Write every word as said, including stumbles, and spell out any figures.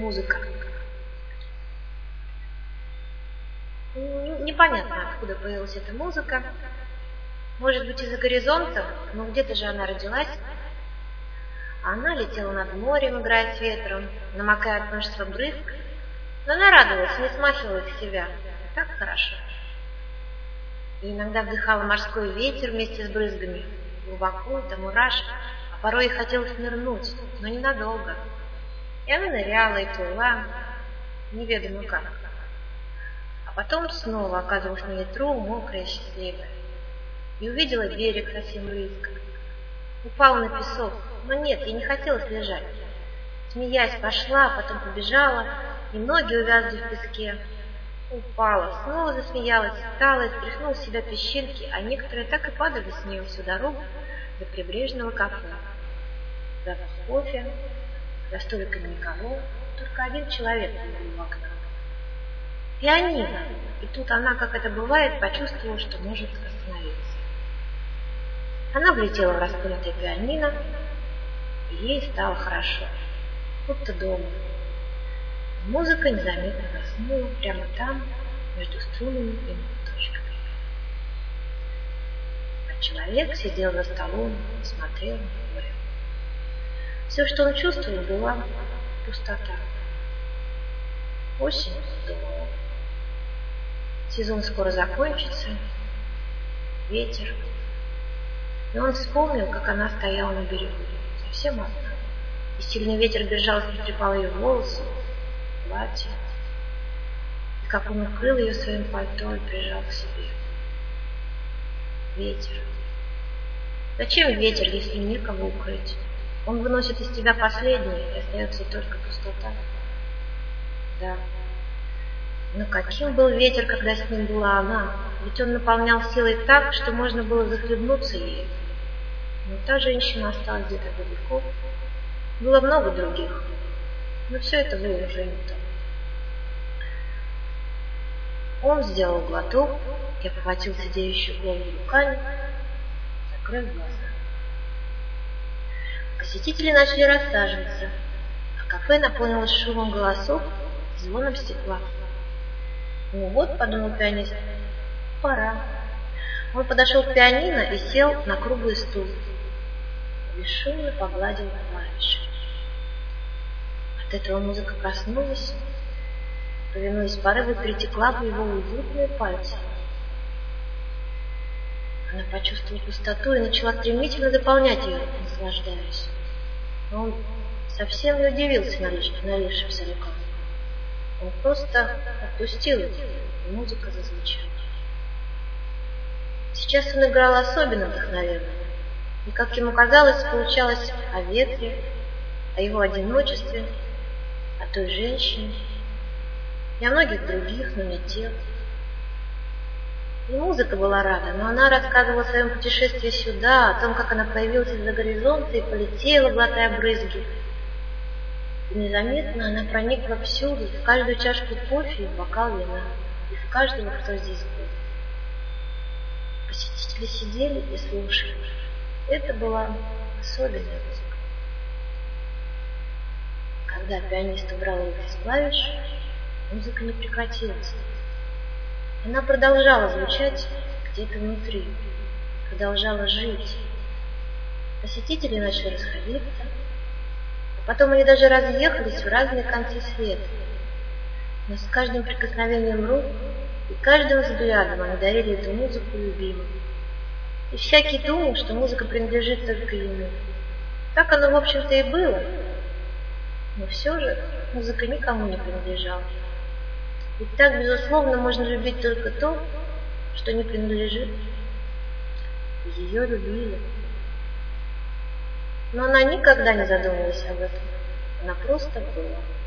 музыка. Ну, непонятно, откуда появилась эта музыка. Может быть, из-за горизонта, но где-то же она родилась. Она летела над морем, играя с ветром, намокая от множества брызг, но она радовалась, не смахивала их с себя. Так хорошо. И иногда вдыхала морской ветер вместе с брызгами, глубоко, до мурашек, а порой ей хотелось нырнуть, но ненадолго. И она ныряла и плыла, неведомо как. А потом снова оказывалась на ветру, мокрая, счастливая. И увидела берег совсем близко. Упала на песок, но нет, ей не хотелось лежать. Смеясь, пошла, потом побежала, и ноги увязли в песке. Упала, снова засмеялась, встала и стряхнула с себя песчинки, а некоторые так и падали с нее всю дорогу до прибрежного кафе. Запах кофе, за столиками никого, только один человек был в окна. Пианино. И тут она, как это бывает, почувствовала, что может остановиться. Она влетела в раскрытое пианино, и ей стало хорошо, будто дома. Музыка незаметно заснула прямо там, между струнами и ноточками. А человек сидел за столом и смотрел на море. Все, что он чувствовал, была пустота. Осень, думал он. Сезон скоро закончится, ветер. И он вспомнил, как она стояла на берегу, совсем одна. И сильный ветер безжалостно трепал ее волосы, платье, и как он укрыл ее своим пальто и прижал к себе. Ветер. Зачем ветер, если некого укрыть? Он выносит из тебя последнее, и остается только пустота. Да. Но каким был ветер, когда с ним была она? Ведь он наполнял силой так, что можно было захлебнуться ею. Но та женщина осталась где-то далеко. Было много других, но все это было уже не то. Он сделал глоток и обхватил сидеющую голову руками, закрыв глаза. Посетители начали рассаживаться, а кафе наполнилось шумом голосов и звоном стекла. «Ну вот», — подумал пианист, — «пора». Он подошел к пианино и сел на круглый стул. Бесшумно погладил клавиши. От этого музыка проснулась, повинуясь порыву, перетекла в его уютные пальцы. Она почувствовала пустоту и начала стремительно заполнять ее, наслаждаясь. Но он совсем не удивился налившимся рукам. Он просто отпустил их, и музыка зазвучала. Сейчас он играл особенно вдохновенно, и, как ему казалось, получалось о ветре, о его одиночестве, о той женщине и о многих других, но не тех. И музыка была рада, но она рассказывала о своем путешествии сюда, о том, как она появилась из-за горизонта и полетела, глотая брызги. И незаметно она проникла всюду, в каждую чашку кофе и в бокал вина, и в каждого, кто здесь был. Посетители сидели и слушали. Это была особенная музыка. Когда пианист убрал их из клавиш, музыка не прекратилась. Она продолжала звучать где-то внутри, продолжала жить. Посетители начали расходиться, а потом они даже разъехались в разные концы света. Но с каждым прикосновением рук и каждым взглядом они дарили эту музыку любимым. И всякий думал, что музыка принадлежит только ему. Так оно, в общем-то, и было. Но все же музыка никому не принадлежала. Ведь так, безусловно, можно любить только то, что не принадлежит. Ее любили. Но она никогда не задумывалась об этом. Она просто была.